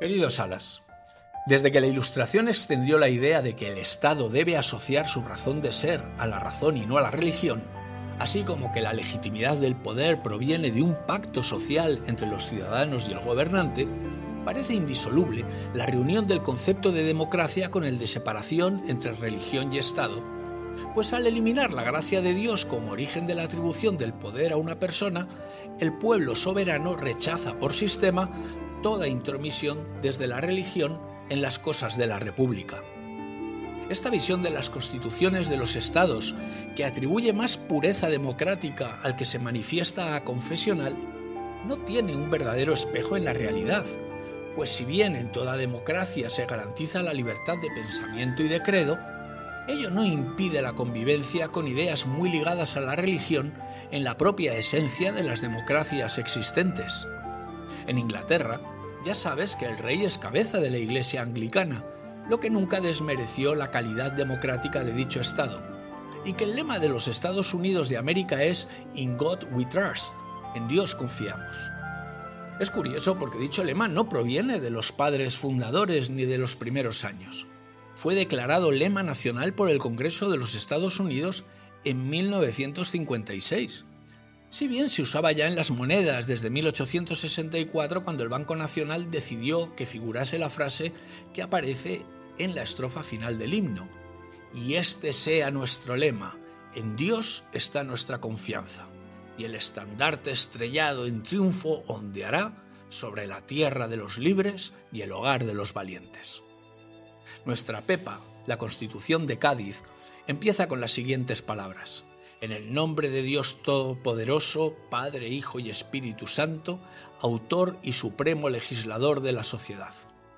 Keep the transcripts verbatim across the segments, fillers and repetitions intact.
Querido Salas, desde que la Ilustración extendió la idea de que el Estado debe asociar su razón de ser a la razón y no a la religión, así como que la legitimidad del poder proviene de un pacto social entre los ciudadanos y el gobernante, parece indisoluble la reunión del concepto de democracia con el de separación entre religión y Estado, pues al eliminar la gracia de Dios como origen de la atribución del poder a una persona, el pueblo soberano rechaza por sistema toda intromisión desde la religión en las cosas de la República. Esta visión de las constituciones de los estados, que atribuye más pureza democrática al que se manifiesta a confesional, no tiene un verdadero espejo en la realidad, pues si bien en toda democracia se garantiza la libertad de pensamiento y de credo, ello no impide la convivencia con ideas muy ligadas a la religión en la propia esencia de las democracias existentes. En Inglaterra, ya sabes que el rey es cabeza de la Iglesia anglicana, lo que nunca desmereció la calidad democrática de dicho Estado, y que el lema de los Estados Unidos de América es In God We Trust, en Dios confiamos. Es curioso porque dicho lema no proviene de los padres fundadores ni de los primeros años. Fue declarado lema nacional por el Congreso de los Estados Unidos en mil novecientos cincuenta y seis. Si bien se usaba ya en las monedas desde mil ochocientos sesenta y cuatro, cuando el Banco Nacional decidió que figurase la frase que aparece en la estrofa final del himno: y este sea nuestro lema, en Dios está nuestra confianza, y el estandarte estrellado en triunfo ondeará sobre la tierra de los libres y el hogar de los valientes. Nuestra Pepa, la Constitución de Cádiz, empieza con las siguientes palabras: en el nombre de Dios Todopoderoso, Padre, Hijo y Espíritu Santo, autor y supremo legislador de la sociedad.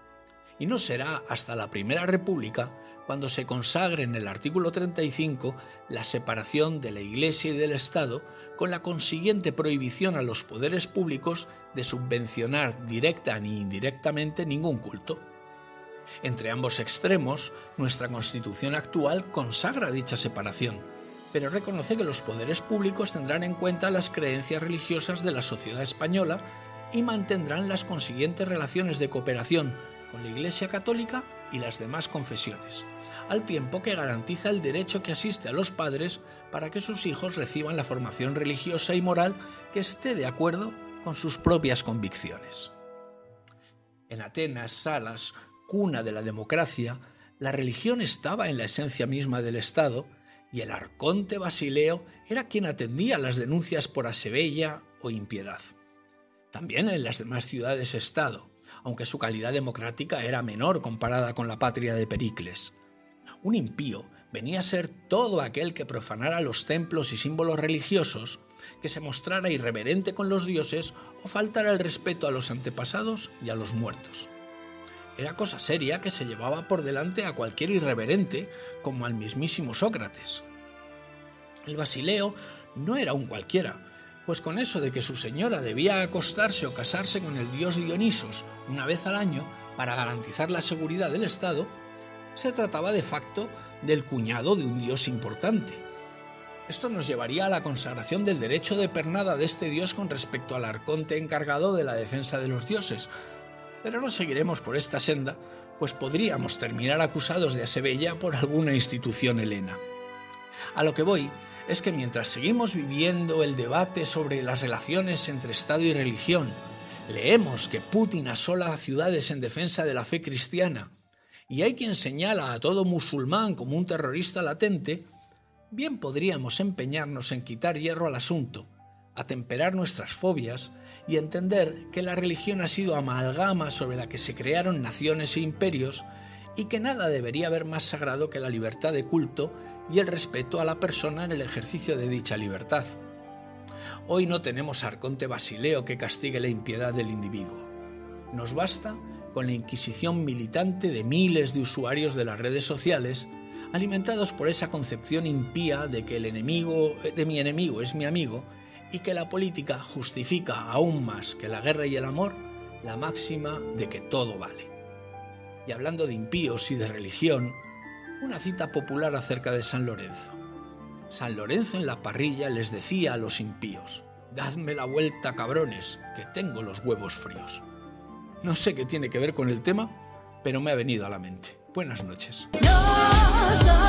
Y no será hasta la Primera República cuando se consagre en el artículo treinta y cinco la separación de la Iglesia y del Estado, con la consiguiente prohibición a los poderes públicos de subvencionar directa ni indirectamente ningún culto. Entre ambos extremos, nuestra Constitución actual consagra dicha separación, pero reconoce que los poderes públicos tendrán en cuenta las creencias religiosas de la sociedad española y mantendrán las consiguientes relaciones de cooperación con la Iglesia Católica y las demás confesiones, al tiempo que garantiza el derecho que asiste a los padres para que sus hijos reciban la formación religiosa y moral que esté de acuerdo con sus propias convicciones. En Atenas, Salas, cuna de la democracia, la religión estaba en la esencia misma del Estado, y el arconte Basileo era quien atendía las denuncias por asebella o impiedad. También en las demás ciudades-estado, aunque su calidad democrática era menor comparada con la patria de Pericles. Un impío venía a ser todo aquel que profanara los templos y símbolos religiosos, que se mostrara irreverente con los dioses o faltara el respeto a los antepasados y a los muertos. Era cosa seria que se llevaba por delante a cualquier irreverente, como al mismísimo Sócrates. El Basileo no era un cualquiera, pues con eso de que su señora debía acostarse o casarse con el dios Dionisos una vez al año para garantizar la seguridad del Estado, se trataba de facto del cuñado de un dios importante. Esto nos llevaría a la consagración del derecho de pernada de este dios con respecto al arconte encargado de la defensa de los dioses, pero no seguiremos por esta senda, pues podríamos terminar acusados de asebella por alguna institución helena. A lo que voy es que mientras seguimos viviendo el debate sobre las relaciones entre Estado y religión, leemos que Putin asola ciudades en defensa de la fe cristiana, y hay quien señala a todo musulmán como un terrorista latente, bien podríamos empeñarnos en quitar hierro al asunto, atemperar nuestras fobias y entender que la religión ha sido amalgama sobre la que se crearon naciones e imperios y que nada debería haber más sagrado que la libertad de culto y el respeto a la persona en el ejercicio de dicha libertad. Hoy no tenemos arconte Basileo que castigue la impiedad del individuo. Nos basta con la inquisición militante de miles de usuarios de las redes sociales, alimentados por esa concepción impía de que el enemigo de mi enemigo es mi amigo, y que la política justifica aún más que la guerra y el amor la máxima de que todo vale. Y hablando de impíos y de religión, una cita popular acerca de San Lorenzo. San Lorenzo en la parrilla les decía a los impíos: «Dadme la vuelta, cabrones, que tengo los huevos fríos». No sé qué tiene que ver con el tema, pero me ha venido a la mente. Buenas noches. No soy